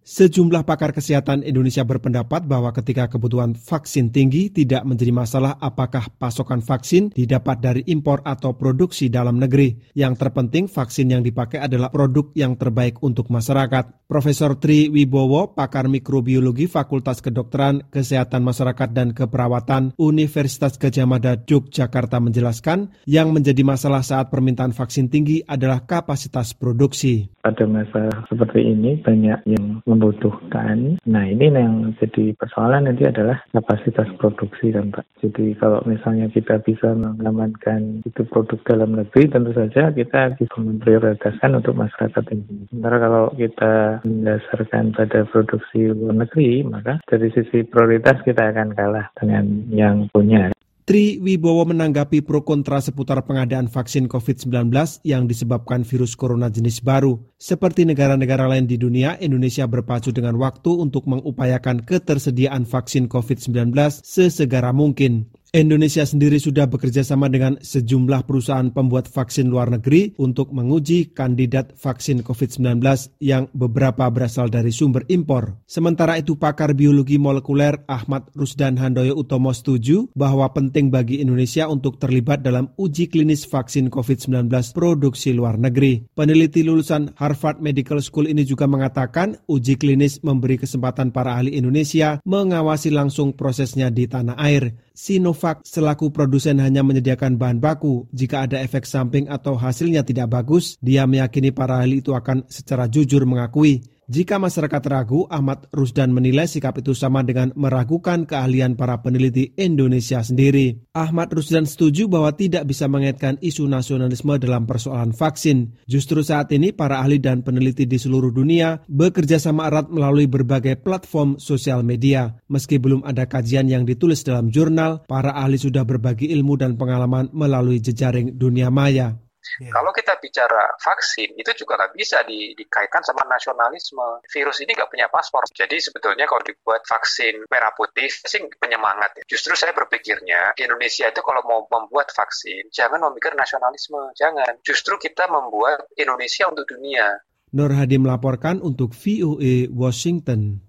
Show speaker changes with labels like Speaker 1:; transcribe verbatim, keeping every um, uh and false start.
Speaker 1: Sejumlah pakar kesehatan Indonesia berpendapat bahwa ketika kebutuhan vaksin tinggi tidak menjadi masalah apakah pasokan vaksin didapat dari impor atau produksi dalam negeri. Yang terpenting vaksin yang dipakai adalah produk yang terbaik untuk masyarakat. Profesor Tri Wibowo, pakar mikrobiologi Fakultas Kedokteran, Kesehatan Masyarakat dan Keperawatan Universitas Gadjah Mada Yogyakarta menjelaskan, yang menjadi masalah saat permintaan vaksin tinggi adalah kapasitas produksi.
Speaker 2: Pada masa seperti ini banyak yang membutuhkan. Nah ini yang jadi persoalan nanti adalah kapasitas produksi kan Pak. Jadi kalau misalnya kita bisa mengamankan itu produk dalam negeri, tentu saja kita bisa memprioritaskan untuk masyarakat ini. Sementara kalau kita mendasarkan pada produksi luar negeri, maka dari sisi prioritas kita akan kalah dengan yang punya.
Speaker 1: Tri Wibowo menanggapi pro kontra seputar pengadaan vaksin covid sembilan belas yang disebabkan virus corona jenis baru. Seperti negara-negara lain di dunia, Indonesia berpacu dengan waktu untuk mengupayakan ketersediaan vaksin covid sembilan belas sesegera mungkin. Indonesia sendiri sudah bekerja sama dengan sejumlah perusahaan pembuat vaksin luar negeri untuk menguji kandidat vaksin covid sembilan belas yang beberapa berasal dari sumber impor. Sementara itu pakar biologi molekuler Ahmad Rusdan Handoyo Utomo setuju bahwa penting bagi Indonesia untuk terlibat dalam uji klinis vaksin covid sembilan belas produksi luar negeri. Peneliti lulusan Harvard Medical School ini juga mengatakan uji klinis memberi kesempatan para ahli Indonesia mengawasi langsung prosesnya di tanah air. Sinovac selaku produsen hanya menyediakan bahan baku. Jika ada efek samping atau hasilnya tidak bagus, dia meyakini para ahli itu akan secara jujur mengakui. Jika masyarakat ragu, Ahmad Rusdan menilai sikap itu sama dengan meragukan keahlian para peneliti Indonesia sendiri. Ahmad Rusdan setuju bahwa tidak bisa mengaitkan isu nasionalisme dalam persoalan vaksin. Justru saat ini para ahli dan peneliti di seluruh dunia bekerja sama erat melalui berbagai platform sosial media. Meski belum ada kajian yang ditulis dalam jurnal, para ahli sudah berbagi ilmu dan pengalaman melalui jejaring dunia maya.
Speaker 3: Yeah. Kalau kita bicara vaksin, itu juga nggak bisa di, dikaitkan sama nasionalisme. Virus ini nggak punya paspor. Jadi sebetulnya kalau dibuat vaksin merah putih, sih penyemangat. Ya. Justru saya berpikirnya, Indonesia itu kalau mau membuat vaksin, jangan memikir nasionalisme. Jangan. Justru kita membuat Indonesia untuk dunia.
Speaker 1: Nur Hadi melaporkan untuk V O A Washington.